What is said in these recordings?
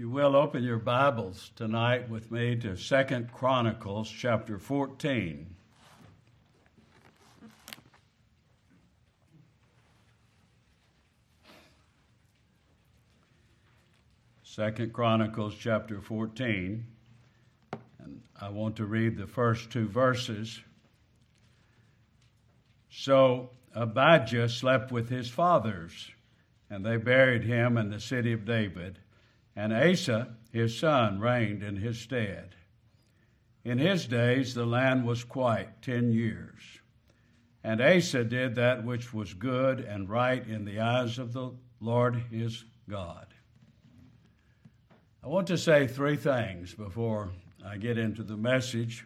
you will, open your Bibles tonight with me to 2 Chronicles chapter 14. Second Chronicles chapter 14, and I want to read the first two verses. So Abijah slept with his fathers, and they buried him in the city of David, and Asa his son reigned in his stead. In his days the land was quiet 10 years, and Asa did that which was good and right in the eyes of the Lord his God. I want to say three things before I get into the message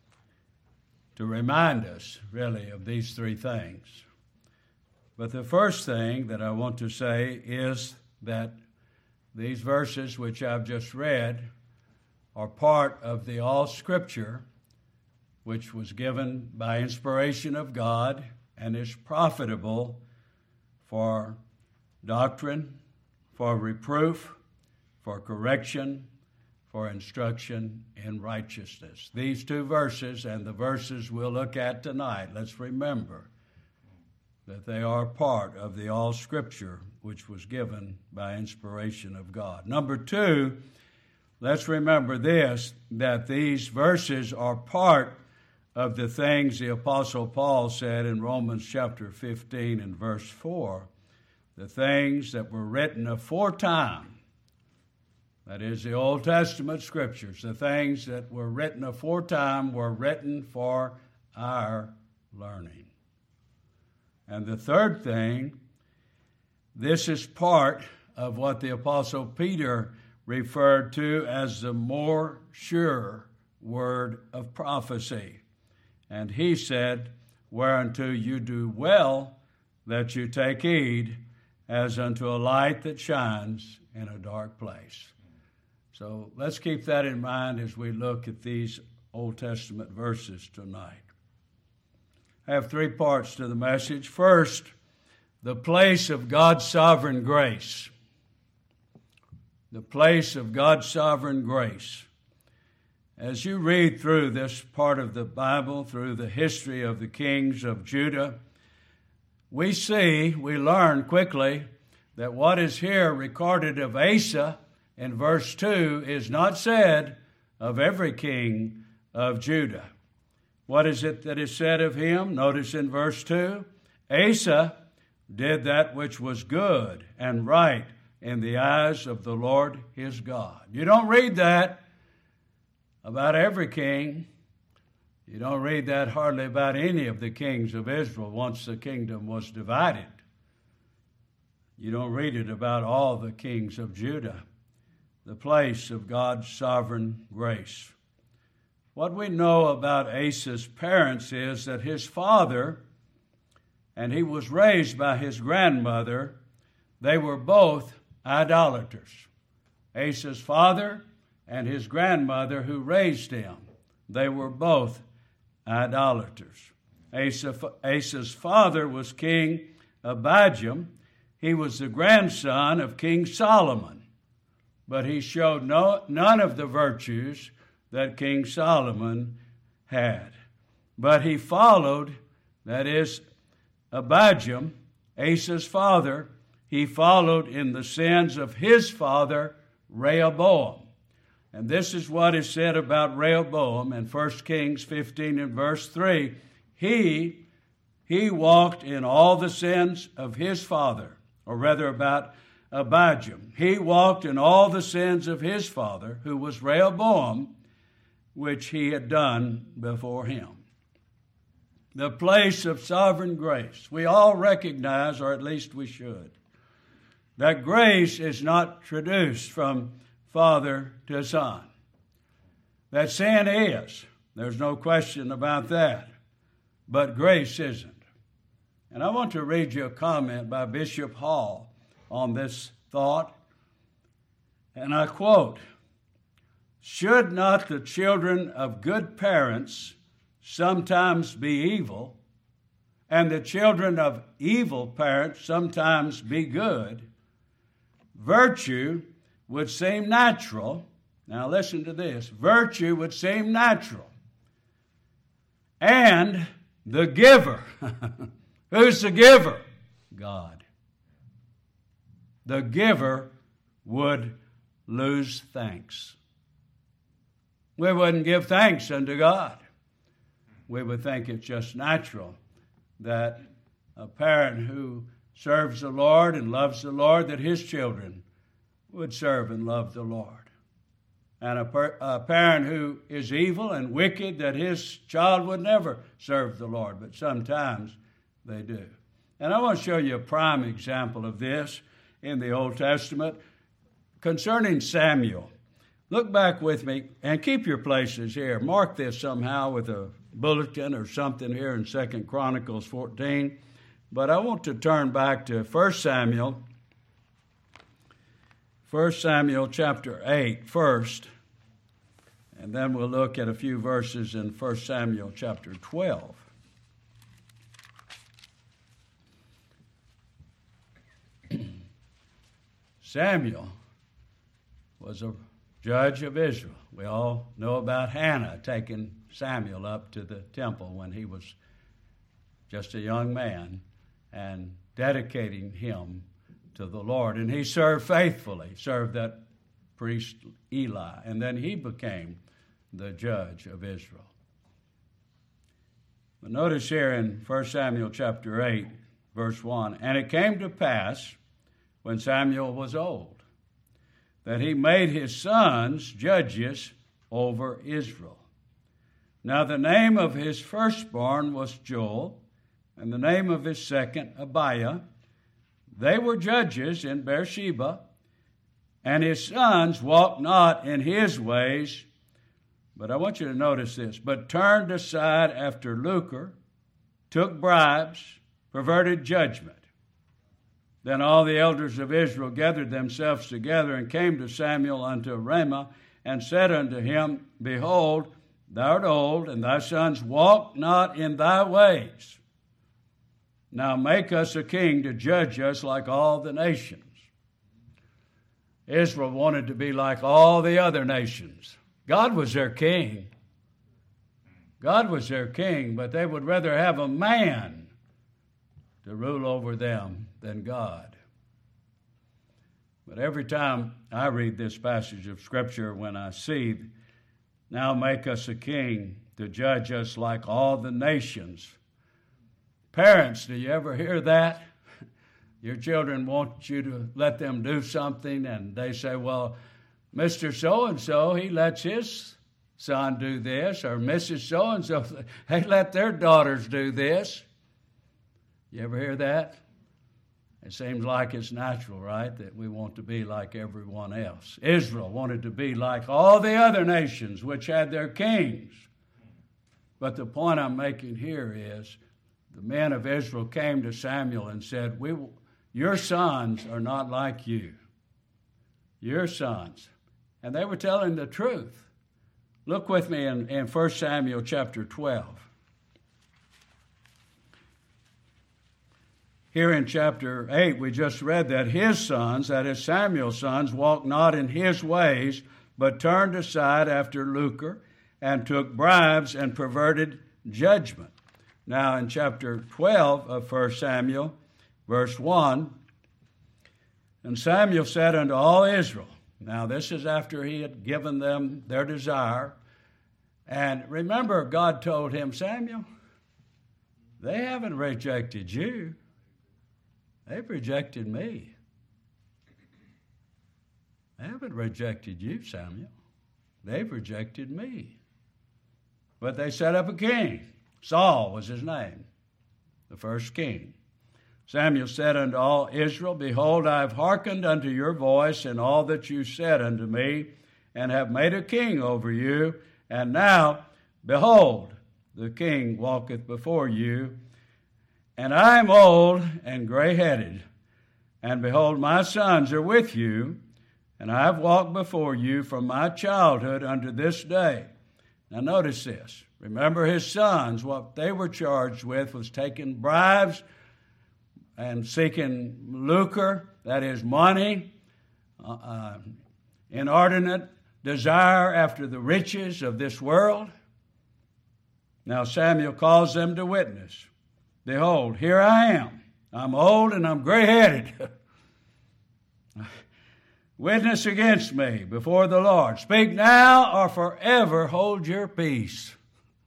to remind us, really, of these three things. But the first thing that I want to say is that these verses which I've just read are part of the all Scripture, which was given by inspiration of God and is profitable for doctrine, for reproof, for correction, for instruction in righteousness. These two verses and the verses we'll look at tonight, let's remember that they are part of the all Scripture which was given by inspiration of God. Number two, let's remember this, that these verses are part of the things the Apostle Paul said in Romans chapter 15 and verse 4, the things that were written aforetime. That is the Old Testament Scriptures. The things that were written aforetime were written for our learning. And the third thing, this is part of what the Apostle Peter referred to as the more sure word of prophecy. And he said, whereunto you do well that you take heed, as unto a light that shines in a dark place. So let's keep that in mind as we look at these Old Testament verses tonight. I have three parts to the message. First, the place of God's sovereign grace. The place of God's sovereign grace. As you read through this part of the Bible, through the history of the kings of Judah, we learn quickly that what is here recorded of Asa in verse 2 is not said of every king of Judah. What is it that is said of him? Notice in verse 2, Asa did that which was good and right in the eyes of the Lord his God. You don't read that about every king. You don't read that hardly about any of the kings of Israel once the kingdom was divided. You don't read it about all the kings of Judah. The place of God's sovereign grace. What we know about Asa's parents is that his father, and he was raised by his grandmother, they were both idolaters. Asa's father and his grandmother who raised him, they were both idolaters. Asa's father was King Abijam. He was the grandson of King Solomon. But he showed none of the virtues that King Solomon had. But he followed, that is, Abijam, Asa's father, he followed in the sins of his father, Rehoboam. And this is what is said about Rehoboam in 1 Kings 15 and verse 3. He walked in all the sins of his father, or rather about Abijam. He walked in all the sins of his father, who was Rehoboam, which he had done before him. The place of sovereign grace. We all recognize, or at least we should, that grace is not traduced from father to son. That sin is. There's no question about that. But grace isn't. And I want to read you a comment by Bishop Hall on this thought, and I quote, "Should not the children of good parents sometimes be evil, and the children of evil parents sometimes be good? Virtue would seem natural. Now listen to this. Virtue would seem natural. And the giver. Who's the giver? God. The giver would lose thanks. We wouldn't give thanks unto God. We would think it's just natural that a parent who serves the Lord and loves the Lord, that his children would serve and love the Lord. And a parent who is evil and wicked, that his child would never serve the Lord, but sometimes they do. And I want to show you a prime example of this in the Old Testament concerning Samuel. Look back with me and keep your places here. Mark this somehow with a bulletin or something here in 2 Chronicles 14. But I want to turn back to 1 Samuel chapter 8 first. And then we'll look at a few verses in 1 Samuel chapter 12. Samuel was a judge of Israel. We all know about Hannah taking Samuel up to the temple when he was just a young man and dedicating him to the Lord. And he served faithfully, served that priest Eli, and then he became the judge of Israel. But notice here in 1 Samuel chapter 8, verse 1, and it came to pass when Samuel was old, that he made his sons judges over Israel. Now the name of his firstborn was Joel, and the name of his second Abiah. They were judges in Beersheba, and his sons walked not in his ways. But I want you to notice this, but turned aside after lucre, took bribes, perverted judgment. Then all the elders of Israel gathered themselves together and came to Samuel unto Ramah and said unto him, Behold, thou art old, and thy sons walk not in thy ways. Now make us a king to judge us like all the nations. Israel wanted to be like all the other nations. God was their king. God was their king, but they would rather have a man to rule over them than God. But every time I read this passage of Scripture, when I see, now make us a king to judge us like all the nations. Parents, do you ever hear that? Your children want you to let them do something, and they say, well, Mr. So-and-so, he lets his son do this, or Mrs. So-and-so, they let their daughters do this. You ever hear that? It seems like it's natural, right, that we want to be like everyone else. Israel wanted to be like all the other nations which had their kings. But the point I'm making here is the men of Israel came to Samuel and said, your sons are not like you. Your sons. And they were telling the truth. Look with me in 1 Samuel chapter 12. Here in chapter 8, we just read that his sons, that is Samuel's sons, walked not in his ways, but turned aside after lucre, and took bribes and perverted judgment. Now in chapter 12 of 1 Samuel, verse 1, and Samuel said unto all Israel, now this is after he had given them their desire, and remember God told him, Samuel, they haven't rejected you. They've rejected me. They haven't rejected you, Samuel. They've rejected me. But they set up a king. Saul was his name, the first king. Samuel said unto all Israel, Behold, I have hearkened unto your voice in all that you said unto me, and have made a king over you. And now, behold, the king walketh before you, and I am old and gray-headed. And behold, my sons are with you, and I have walked before you from my childhood unto this day. Now notice this. Remember his sons, what they were charged with was taking bribes and seeking lucre, that is money, inordinate desire after the riches of this world. Now Samuel calls them to witness. Behold, here I am. I'm old and I'm gray-headed. Witness against me before the Lord. Speak now or forever hold your peace.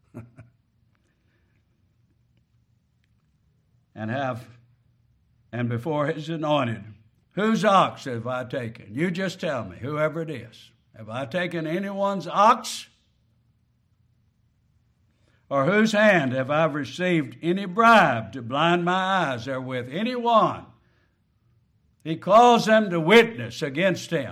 And before his anointed, whose ox have I taken? You just tell me, whoever it is. Have I taken anyone's ox? Or whose hand have I received any bribe to blind my eyes therewith? Anyone. He calls them to witness against him.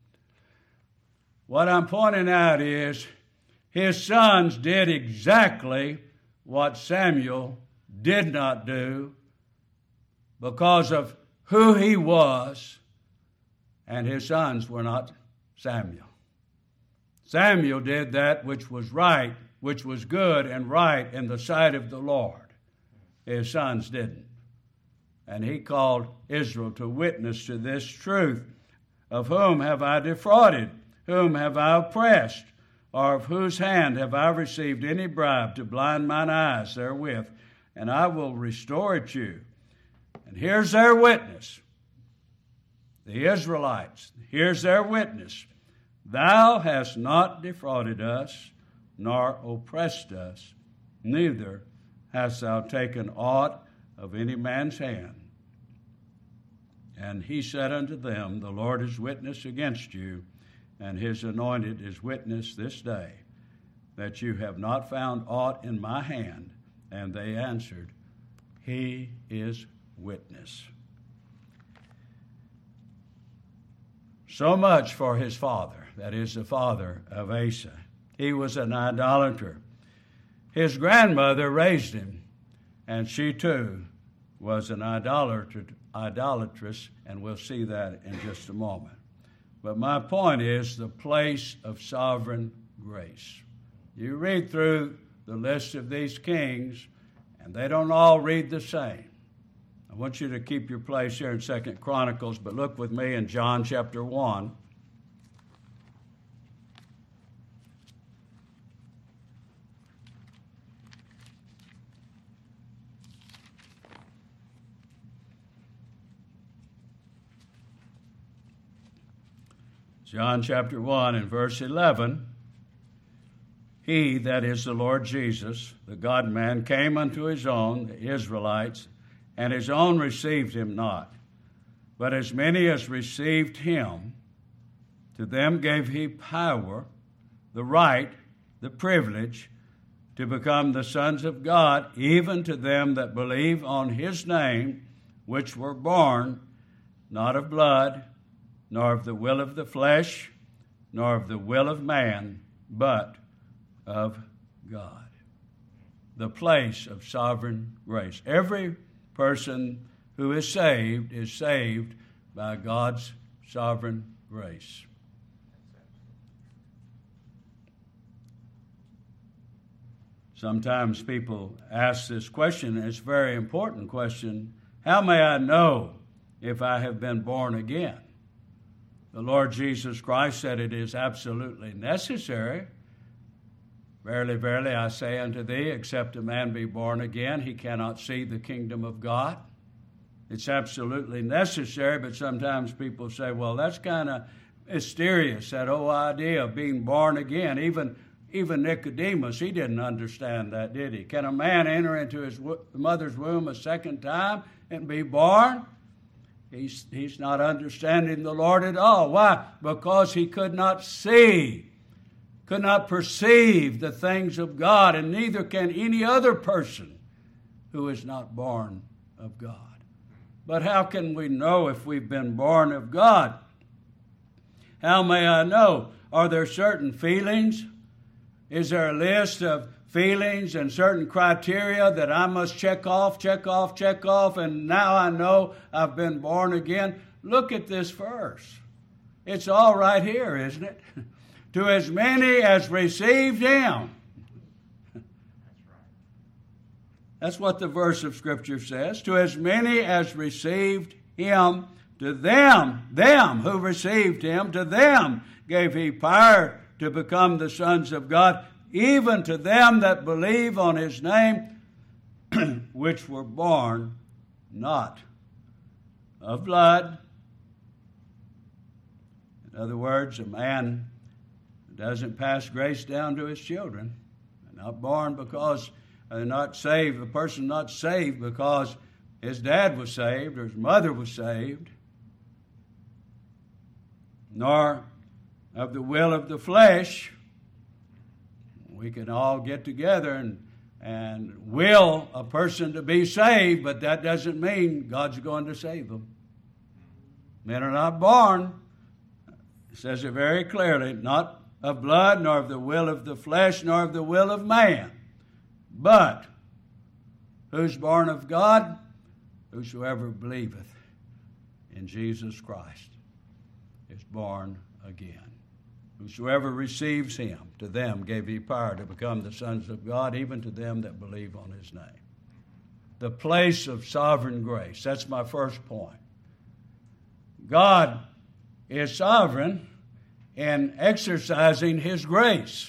What I'm pointing out is his sons did exactly what Samuel did not do because of who he was, and his sons were not Samuel. Samuel did that which was right, which was good and right in the sight of the Lord. His sons didn't. And he called Israel to witness to this truth. Of whom have I defrauded? Whom have I oppressed? Or of whose hand have I received any bribe to blind mine eyes therewith? And I will restore it you. And here's their witness. The Israelites, here's their witness. Thou hast not defrauded us, nor oppressed us, neither hast thou taken aught of any man's hand. And he said unto them, the Lord is witness against you, and his anointed is witness this day, that you have not found aught in my hand. And they answered, he is witness. So much for his father, that is the father of Asa. He was an idolater. His grandmother raised him, and she too was an idolatress, and we'll see that in just a moment. But my point is the place of sovereign grace. You read through the list of these kings, and they don't all read the same. I want you to keep your place here in 2 Chronicles, but look with me in John chapter 1. John chapter 1 and verse 11. He, that is the Lord Jesus, the God-man, came unto his own, the Israelites, and his own received him not. But as many as received him, to them gave he power, the right, the privilege, to become the sons of God, even to them that believe on his name, which were born, not of blood, nor of the will of the flesh, nor of the will of man, but of God. The place of sovereign grace. Every person who is saved by God's sovereign grace. Sometimes people ask this question, and it's a very important question. How may I know if I have been born again? The Lord Jesus Christ said it is absolutely necessary. Verily, verily, I say unto thee, except a man be born again, he cannot see the kingdom of God. It's absolutely necessary, but sometimes people say, well, that's kind of mysterious, that whole idea of being born again. Even Nicodemus, he didn't understand that, did he? Can a man enter into his mother's womb a second time and be born? He's not understanding the Lord at all. Why? Because he could not see, could not perceive the things of God, and neither can any other person who is not born of God. But how can we know if we've been born of God? How may I know? Are there certain feelings? Is there a list of feelings and certain criteria that I must check off, and now I know I've been born again? Look at this verse. It's all right here, isn't it? To as many as received him. That's what the verse of Scripture says. To as many as received him, To them who received him, to them gave he power to become the sons of God, even to them that believe on his name, which were born not of blood. In other words, a man doesn't pass grace down to his children. They're not born because they're not saved. A person not saved because his dad was saved or his mother was saved, nor of the will of the flesh. We can all get together and will a person to be saved, but that doesn't mean God's going to save them. Men are not born, it says it very clearly, not of blood, nor of the will of the flesh, nor of the will of man. But who's born of God? Whosoever believeth in Jesus Christ is born again. Whosoever receives him, to them gave he power to become the sons of God, even to them that believe on his name. The place of sovereign grace. That's my first point. God is sovereign in exercising his grace.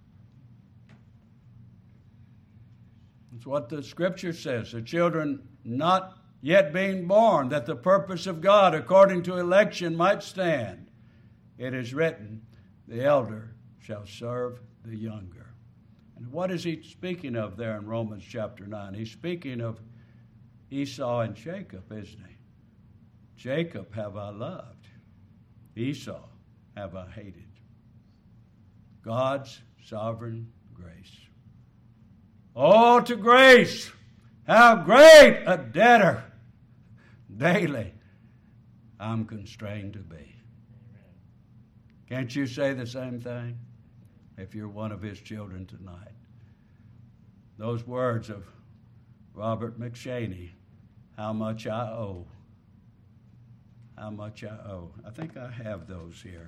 That's what the Scripture says. The children not yet being born, that the purpose of God according to election might stand. It is written, the elder shall serve the younger. And what is he speaking of there in Romans chapter 9? He's speaking of Esau and Jacob, isn't he? Jacob have I loved, Esau have I hated. God's sovereign grace. Oh, to grace, how great a debtor daily I'm constrained to be. Can't you say the same thing if you're one of his children tonight? Those words of Robert McShaney, how much I owe. How much I owe. I think I have those here.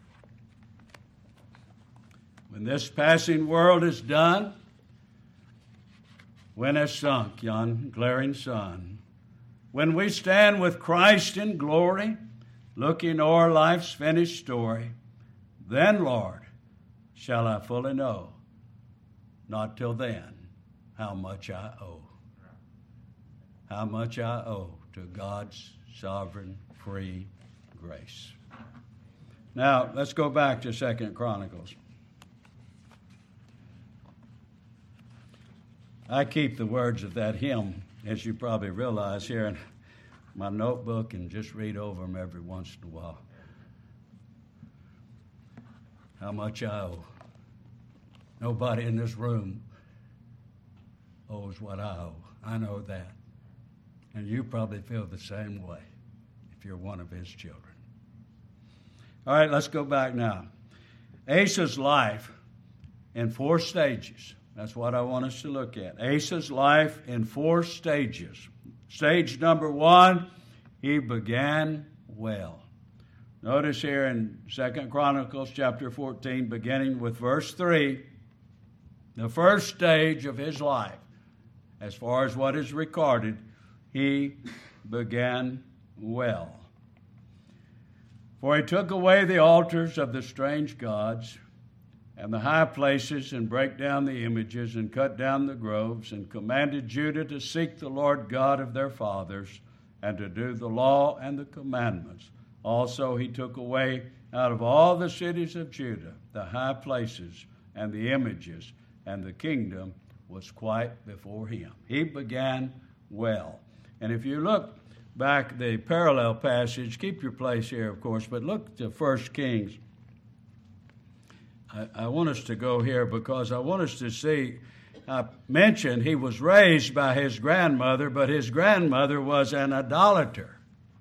When this passing world is done, when has sunk yon glaring sun, when we stand with Christ in glory, looking o'er life's finished story, then, Lord, shall I fully know, not till then, how much I owe. How much I owe to God's sovereign, free grace. Now, let's go back to 2 Chronicles. I keep the words of that hymn, as you probably realize, here in my notebook and just read over them every once in a while. How much I owe. Nobody in this room owes what I owe. I know that. And you probably feel the same way if you're one of his children. All right, let's go back now. Asa's life in 4 stages. That's what I want us to look at. Asa's life in 4 stages. Stage number 1, he began well. Notice here in 2 Chronicles chapter 14, beginning with verse 3, the first stage of his life, as far as what is recorded, he began well. For he took away the altars of the strange gods and the high places, and brake down the images, and cut down the groves, and commanded Judah to seek the Lord God of their fathers, and to do the law and the commandments. Also he took away out of all the cities of Judah the high places and the images, and the kingdom was quite before him. He began well. And if you look back the parallel passage, keep your place here, of course, but look to 1 Kings. I want us to go here because I want us to see, I mentioned he was raised by his grandmother, but his grandmother was an idolater.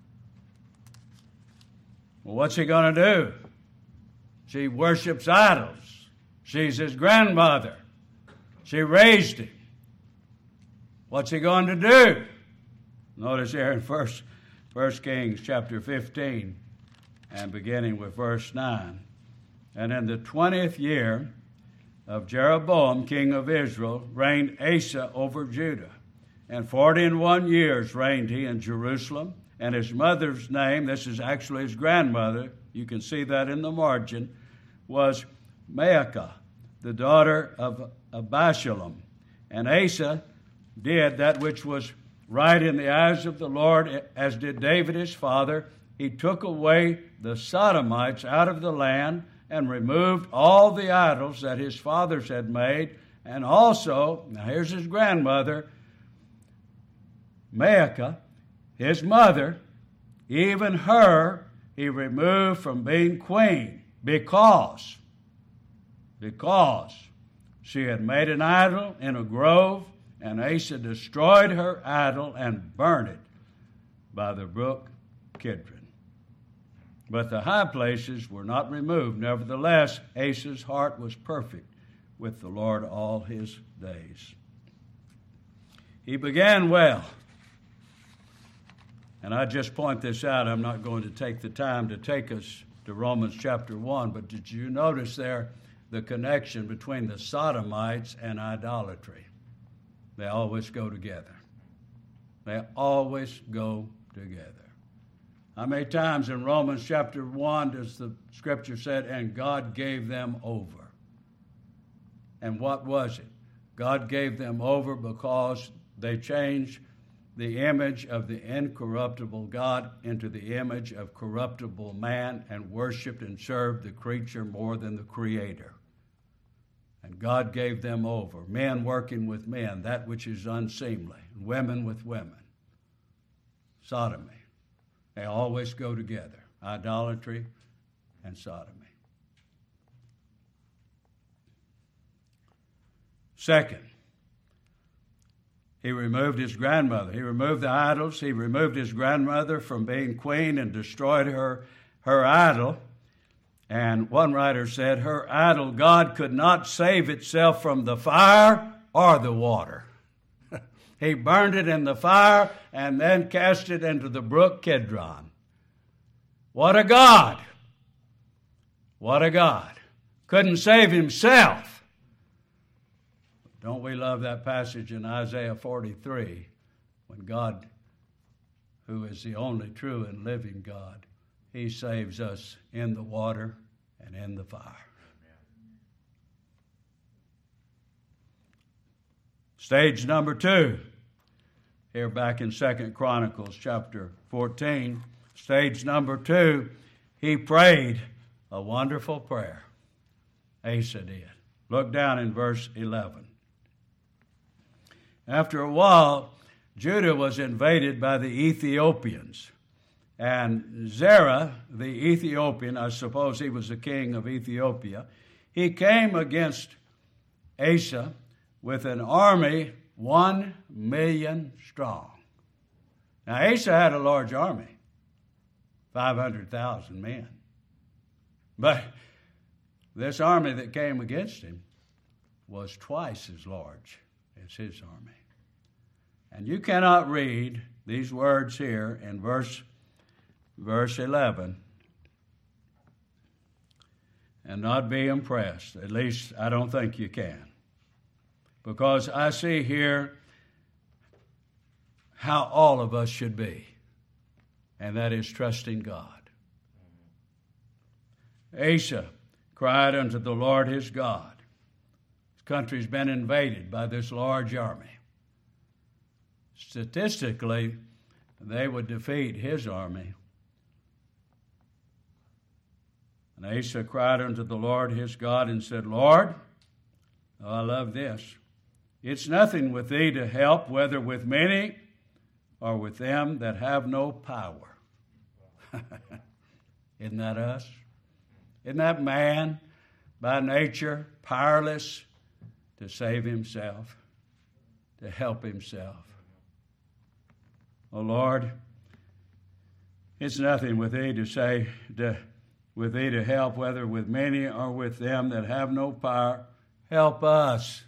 Well, what's he going to do? She worships idols. She's his grandmother. She raised him. What's he going to do? Notice here in 1 Kings chapter 15 and beginning with verse 9. And in the 20th year of Jeroboam, king of Israel, reigned Asa over Judah. And 41 years reigned he in Jerusalem. and his mother's name, this is actually his grandmother, you can see that in the margin, was Maacah, the daughter of Abishalom. And Asa did that which was right in the eyes of the Lord, as did David his father. He took away the Sodomites out of the land and removed all the idols that his fathers had made. And also, now here's his grandmother, Maacah, his mother, even her he removed from being queen because she had made an idol in a grove, and Asa destroyed her idol and burned it by the brook Kidron. But the high places were not removed. Nevertheless, Asa's heart was perfect with the Lord all his days. He began well. And I just point this out. I'm not going to take the time to take us to Romans chapter 1, but did you notice there the connection between the Sodomites and idolatry? They always go together. They always go together. How many times in Romans chapter 1 does the scripture said, and God gave them over? And what was it? God gave them over because they changed the image of the incorruptible God into the image of corruptible man and worshiped and served the creature more than the Creator. And God gave them over, men working with men, that which is unseemly, and women with women. Sodomy. They always go together, idolatry and sodomy. Second, he removed his grandmother. He removed the idols. He removed his grandmother from being queen and destroyed her idol. And one writer said, her idol God could not save itself from the fire or the water. He burned it in the fire and then cast it into the brook Kidron. What a God! What a God. Couldn't save himself. Don't we love that passage in Isaiah 43 when God, who is the only true and living God, he saves us in the water and in the fire. Stage number 2, here back in 2 Chronicles chapter 14, stage number 2, he prayed a wonderful prayer. Asa did. Look down in verse 11. After a while, Judah was invaded by the Ethiopians. And Zerah, the Ethiopian, I suppose he was the king of Ethiopia, he came against Asa with an army 1 million strong. Now, Asa had a large army, 500,000 men. But this army that came against him was twice as large as his army. And you cannot read these words here in verse 11 and not be impressed. At least I don't think you can. Because I see here how all of us should be, and that is trusting God. Asa cried unto the Lord his God. His country's been invaded by this large army. Statistically, they would defeat his army. And Asa cried unto the Lord his God and said, Lord, oh, I love this. It's nothing with thee to help, whether with many or with them that have no power. Isn't that us? Isn't that man by nature powerless to save himself, to help himself? Oh, Lord, it's nothing with thee with thee to help, whether with many or with them that have no power. Help us.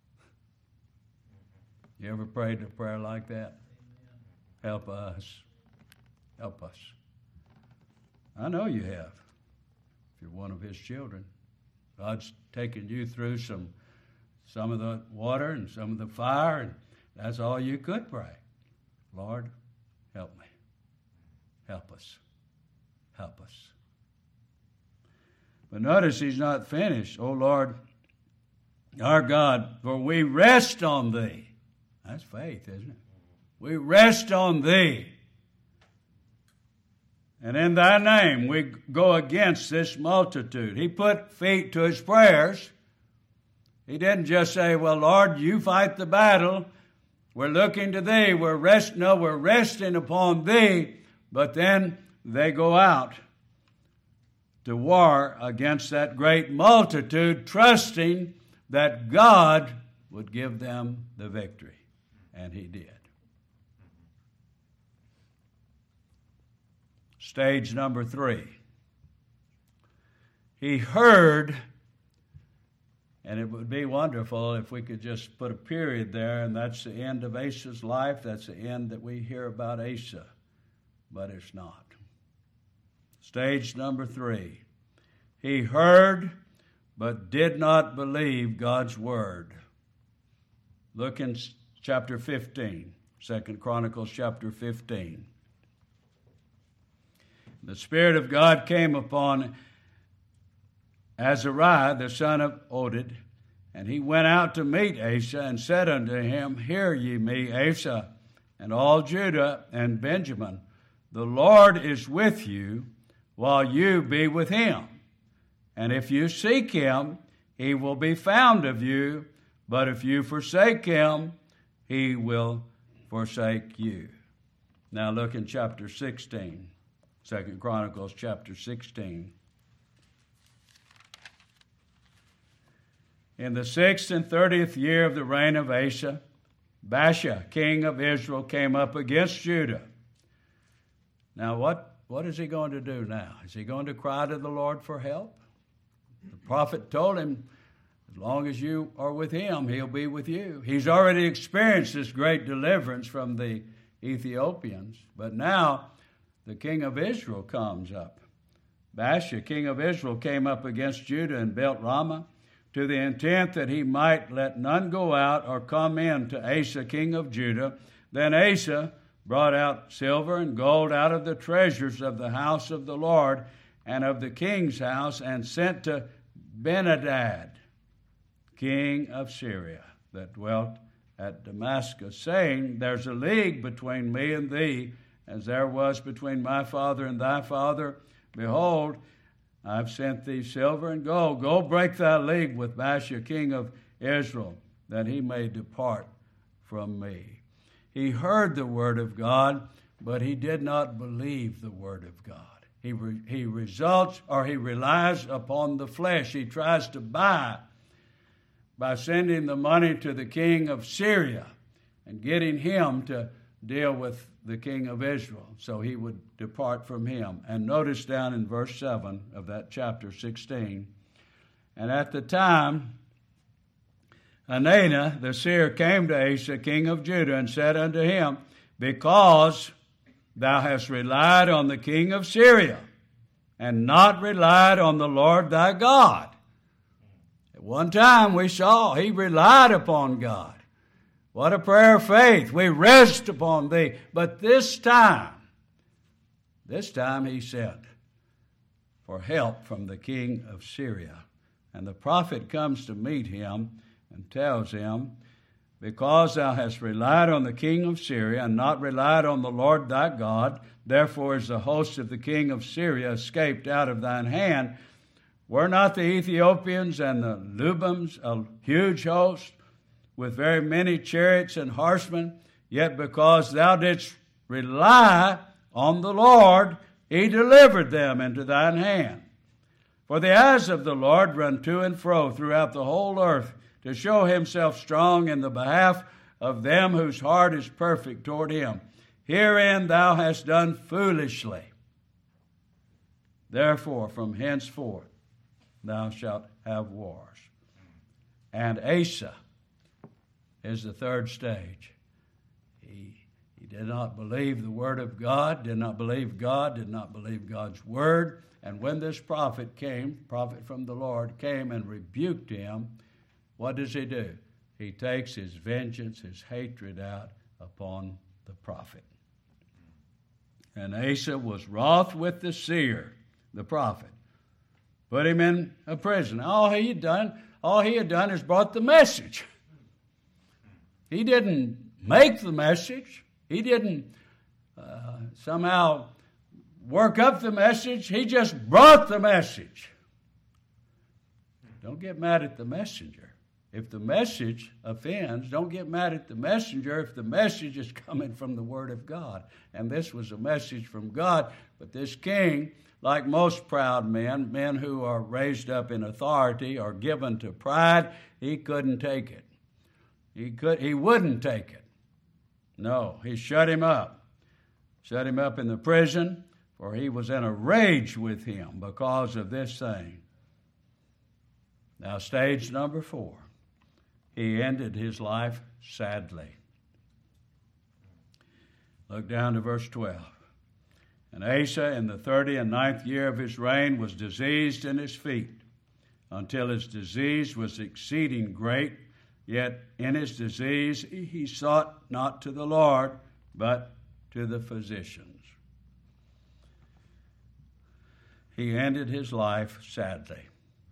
You ever prayed a prayer like that? Help us. Help us. I know you have. If you're one of his children, God's taken you through some of the water and some of the fire, and that's all you could pray. Lord, help me. help us. Help us. But notice he's not finished. O Lord, our God, for we rest on thee. That's faith, isn't it? We rest on thee. And in thy name we go against this multitude. He put feet to his prayers. He didn't just say, well, Lord, you fight the battle. We're looking to thee. We're resting upon thee. But then they go out to war against that great multitude, trusting that God would give them the victory. And he did. Stage number 3. He heard, and it would be wonderful if we could just put a period there, and that's the end of Asa's life. That's the end that we hear about Asa. But it's not. Stage number 3. He heard, but did not believe God's word. Look in chapter 15, 2 Chronicles chapter 15. The Spirit of God came upon Azariah, the son of Oded, and he went out to meet Asa and said unto him, Hear ye me, Asa, and all Judah and Benjamin. The Lord is with you, while you be with him. And if you seek him, he will be found of you. But if you forsake him, he will forsake you. Now look in chapter 16. 2 Chronicles chapter 16. In the 6th and 30th year of the reign of Asa, Baasha, king of Israel, came up against Judah. Now what is he going to do now? Is he going to cry to the Lord for help? The prophet told him, as long as you are with him, he'll be with you. He's already experienced this great deliverance from the Ethiopians, but now the king of Israel comes up. Baasha, king of Israel, came up against Judah and built Ramah, to the intent that he might let none go out or come in to Asa, king of Judah. Then Asa brought out silver and gold out of the treasures of the house of the Lord and of the king's house, and sent to Ben-Hadad, king of Syria, that dwelt at Damascus, saying, There's a league between me and thee, as there was between my father and thy father. Behold, I've sent thee silver and gold. Go break thy league with Baasha, king of Israel, that he may depart from me. He heard the word of God, but he did not believe the word of God. He relies upon the flesh. He tries to buy by sending the money to the king of Syria and getting him to deal with the king of Israel, so he would depart from him. And notice down in verse 7 of that chapter 16, and at the time Hananiah the seer came to Asa, king of Judah, and said unto him, Because thou hast relied on the king of Syria, and not relied on the Lord thy God. At one time we saw he relied upon God. What a prayer of faith. We rest upon thee. But this time he sent for help from the king of Syria. And the prophet comes to meet him and tells him, Because thou hast relied on the king of Syria and not relied on the Lord thy God, therefore is the host of the king of Syria escaped out of thine hand. Were not the Ethiopians and the Lubims a huge host, with very many chariots and horsemen? Yet because thou didst rely on the Lord, he delivered them into thine hand. For the eyes of the Lord run to and fro throughout the whole earth, to show himself strong in the behalf of them whose heart is perfect toward him. Herein thou hast done foolishly. Therefore, from henceforth thou shalt have wars. And Asa is the third stage. He did not believe the word of God, did not believe God's word. And when this prophet from the Lord came and rebuked him, what does he do? He takes his vengeance, his hatred out upon the prophet. And Asa was wroth with the seer, the prophet. Put him in a prison. All he had done is brought the message. He didn't make the message. He didn't somehow work up the message. He just brought the message. Don't get mad at the messenger. If the message offends, don't get mad at the messenger if the message is coming from the Word of God. And this was a message from God. But this king, like most proud men, men who are raised up in authority or given to pride, he couldn't take it. He wouldn't take it. No, he shut him up. Shut him up in the prison, for he was in a rage with him because of this thing. Now, stage number 4. He ended his life sadly. Look down to verse 12. And Asa, in the 39th year of his reign, was diseased in his feet, until his disease was exceeding great. Yet in his disease he sought not to the Lord, but to the physicians. He ended his life sadly.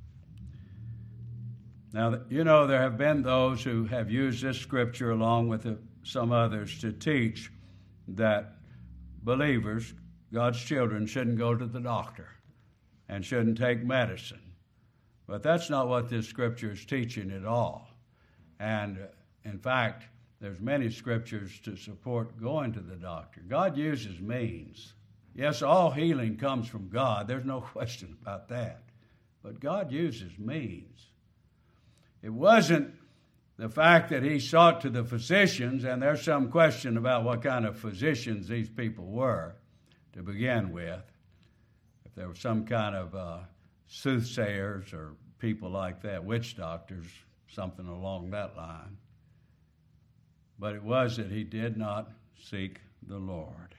Now, you know, there have been those who have used this scripture along with some others to teach that believers, God's children, shouldn't go to the doctor and shouldn't take medicine. But that's not what this scripture is teaching at all. And in fact, there's many scriptures to support going to the doctor. God uses means. Yes, all healing comes from God. There's no question about that. But God uses means. It wasn't the fact that he sought to the physicians, and there's some question about what kind of physicians these people were to begin with. If there were some kind of soothsayers or people like that, witch doctors, something along that line. But it was that he did not seek the Lord.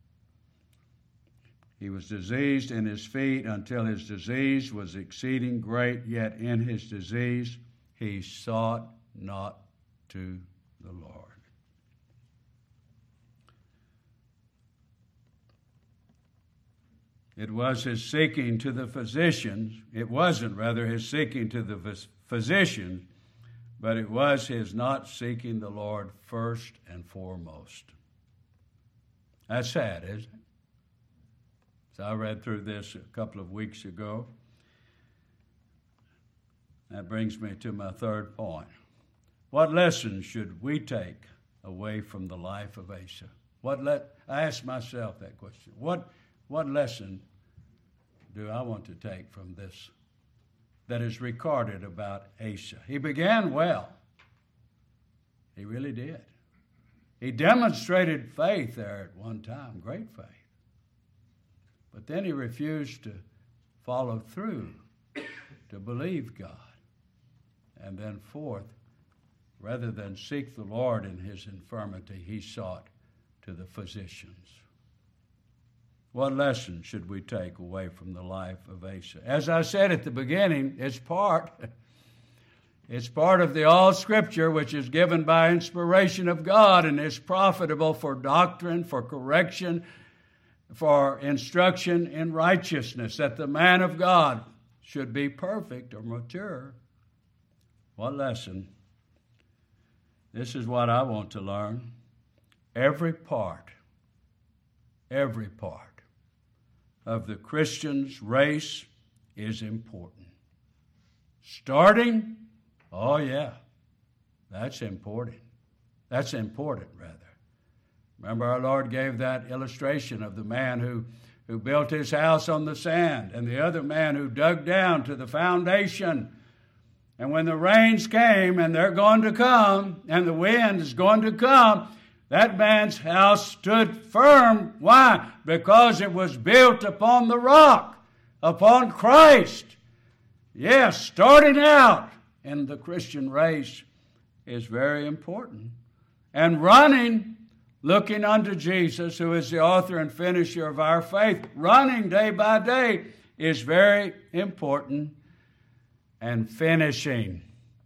He was diseased in his feet until his disease was exceeding great, yet in his disease he sought not to the Lord. It was his seeking to the physicians. It wasn't, rather, his seeking to the physicians, but it was his not seeking the Lord first and foremost. That's sad, isn't it? So I read through this a couple of weeks ago. That brings me to my third point. What lessons should we take away from the life of Asa? I asked myself that question. What lesson do I want to take from this that is recorded about Asa? He began well. He really did. He demonstrated faith there at one time, great faith. But then he refused to follow through, to believe God. And then fourth, rather than seek the Lord in his infirmity, he sought to the physicians. What lesson should we take away from the life of Asa? As I said at the beginning, it's part of the all Scripture, which is given by inspiration of God and is profitable for doctrine, for correction, for instruction in righteousness, that the man of God should be perfect or mature. What lesson? This is what I want to learn. Every part of the Christian's race is important. Starting, oh yeah, that's important. That's important, rather. Remember, our Lord gave that illustration of the man who built his house on the sand and the other man who dug down to the foundation. And when the rains came, and they're going to come, and the wind is going to come, that man's house stood firm. Why? Because it was built upon the rock, upon Christ. Yes, starting out in the Christian race is very important. And running, looking unto Jesus, who is the author and finisher of our faith, running day by day is very important. And finishing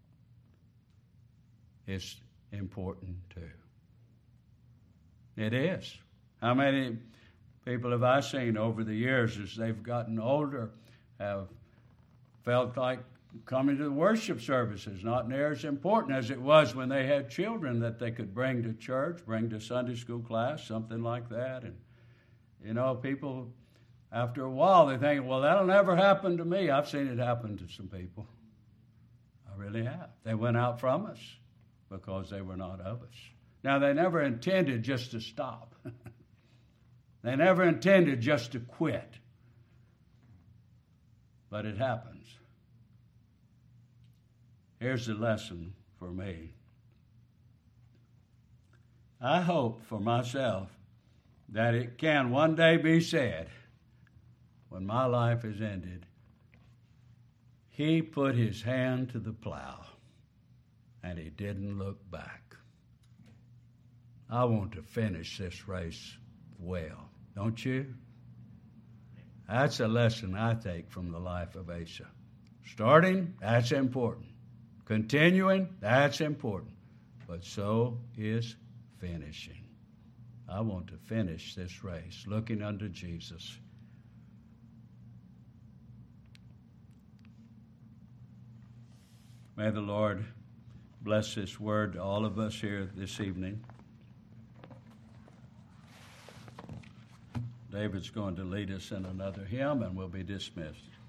is important too. It is. How many People have I seen over the years as they've gotten older have felt like coming to the worship services not near as important as it was when they had children that they could bring to church, bring to Sunday school class, something like that. And, you know, people, after a while, they think, well, that'll never happen to me. I've seen it happen to some people. I really have. They went out from us because they were not of us. Now, they never intended just to stop. They never intended just to quit. But it happens. Here's the lesson for me. I hope for myself that it can one day be said, when my life is ended, he put his hand to the plow and he didn't look back. I want to finish this race well, don't you? That's a lesson I take from the life of Asa. Starting, that's important. Continuing, that's important. But so is finishing. I want to finish this race looking unto Jesus. May the Lord bless this word to all of us here this evening. David's going to lead us in another hymn, and we'll be dismissed.